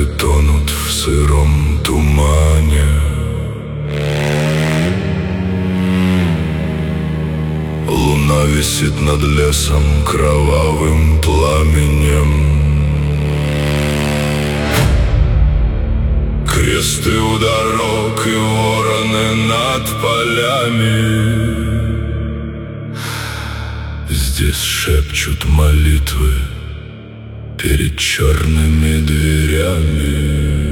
Рассветы тонут в сыром тумане. Луна висит над лесом кровавым пламенем. Кресты у дорог и вороны над полями. Здесь шепчут молитвы перед черными дверями.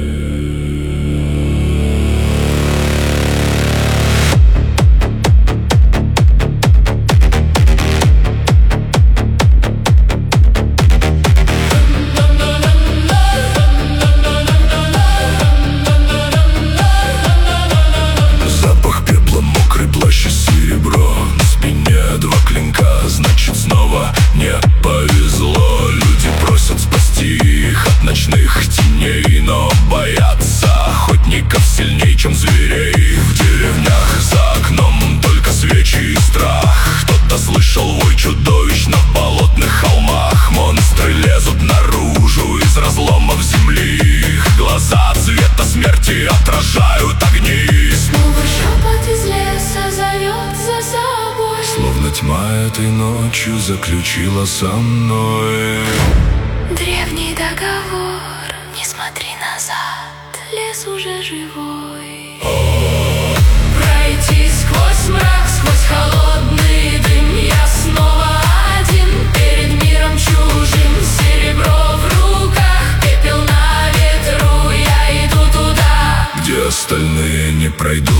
Запах пепла, мокрый плащ и серебро. На спине два клинка, значит снова не повезло. Люди просят спасти их от ночных теней, но боятся охотников сильней, чем зверей. В деревнях за окном только свечи и страх. Кто-то слышал вой чудовищ на болотных холмах. Монстры лезут наружу из разломов земли. Их глаза цвета смерти отражают огни. Снова шепот из леса зовет за собой. Словно тьма этой ночью заключила со мной Древний договор, не смотри назад, лес уже живой. Пройти сквозь мрак, сквозь холодный дым. Я снова один перед миром чужим. Серебро в руках, пепел на ветру. Я иду туда, где остальные не пройдут.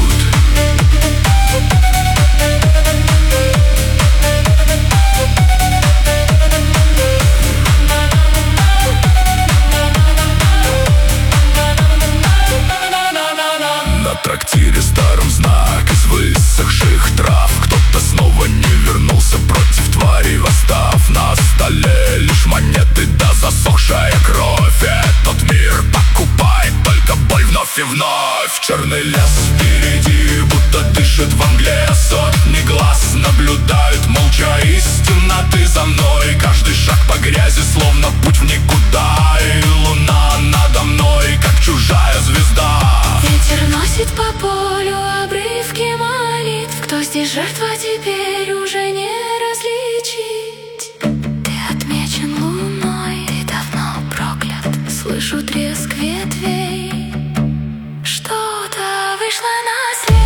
На трактире старом знак из высохших трав. Кто-то снова не вернулся против тварей восстав. На столе лишь монеты да засохшая кровь. Этот мир покупает только боль вновь и вновь. Черный лес впереди будто дышит во мгле. Сотни глаз наблюдают молча из темноты за мной. Каждый шаг по грязи словно путь в никуда. И луна надо мной, как чужая звезда. ветер носит по полю обрывки молитв. Кто здесь жертва, теперь уже не различить. Ты отмечен луной, ты давно проклят. Слышу треск ветвей, что-то вышло на след.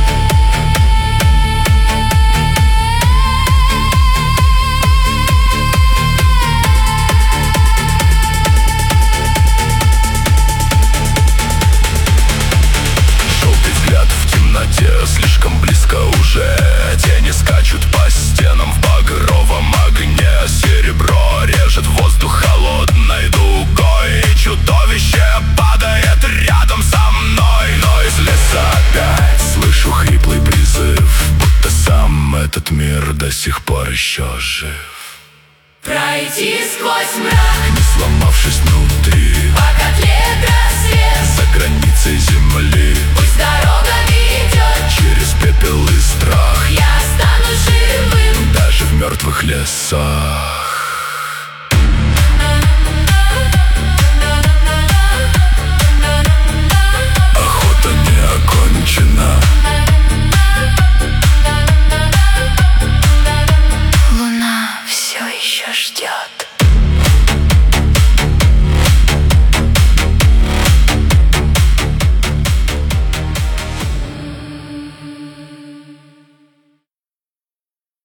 Слишком близко уже. Тени скачут по стенам в багровом огне. Серебро режет воздух холодной дугой. И чудовище падает рядом со мной. Но из леса опять слышу хриплый призыв, будто сам этот мир до сих пор еще жив. Пройти сквозь мрак, не сломавшись внутри, пока тлеет рассвет. За границей земли Пусть дорога ведет через пепел и страх. Я останусь живым даже в мертвых лесах. Охота не окончена. Луна все еще ждет.